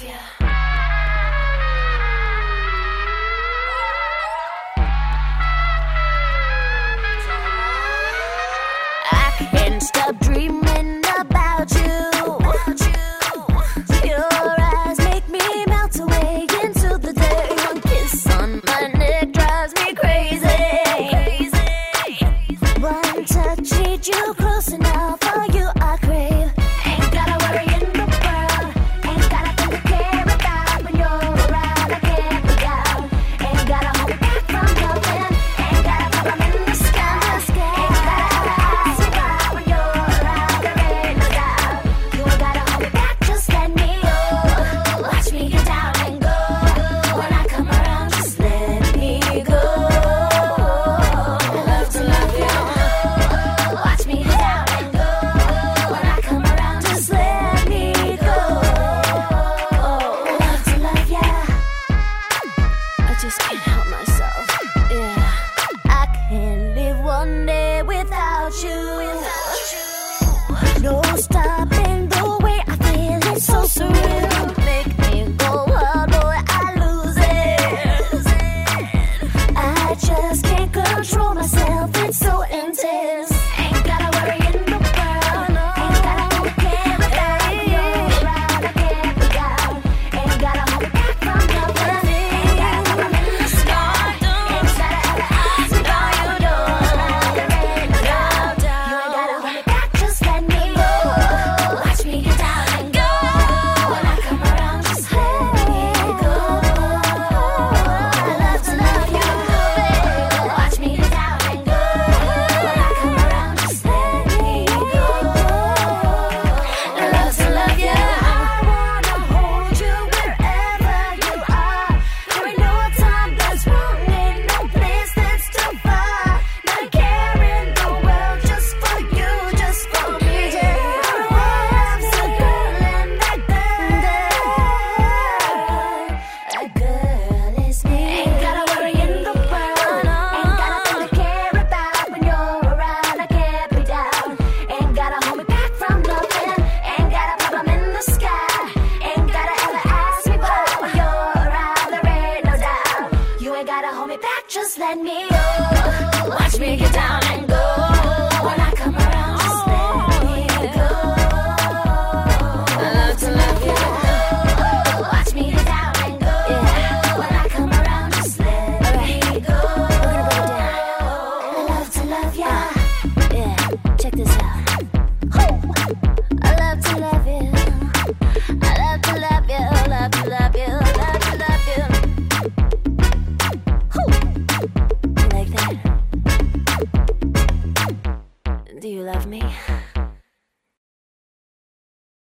ya. I can't stop dreaming about you. Your eyes make me melt away into the day. One kiss on my neck drives me crazy. One touch needs you close enough for you I crave. Ain't got a worry in the world. Ain't got nothing to care about. When you're around I can't be down. Ain't got a hold back from loving. Ain't got a problem in the sky. Ain't got a ask me why. When you're around there ain't no doubt. You ain't gotta hold me back, just let me go. Watch me get down and go. When I come around, just let me go. I love to love you. Watch me get down and go. When I come around, just let me go. I love to love ya. I just can't help myself. Yeah, I can't live one day without you. No stopping the way I feel, it's so surreal. Make me go wild, boy, I lose it. I just can't control myself, it's so intense. Ain't got a worry in the world. Ain't got a hold care about. When you're around, I can't be down. Ain't got a hold me back from loving. Ain't got a problem in the sky. Ain't gotta ever ask me why you don't. There ain't no doubt. You ain't gotta hold me back, just let me go. Watch me get down and go. When I come around, just let me go. I love to love you, baby. Watch me get down and go. When I come around, just let me go. I love to love you. I wanna hold you wherever you are. There ain't no time that's wrong, ain't no place that's too far. Not a care in the world, just for you, just for me. Love's a girl and that girl is me. Ain't got a worry in the world. Ain't got nothing to care about. When you're around, I can't be down. Ain't gotta hold me back from loving. Ain't got a problem in the sky. Ain't gotta ever ask me why. When you're around, there ain't no doubt. You ain't gotta hold me back, just let me go. Watch me get down and go. When I come around, just let me go. I love to love you. Watch me get down and go. When I come around, just let me go. I love to love ya. Yeah, check this out. I love to love you. I love to love you. Love to love you. Love to love you. You like that? Do you love me?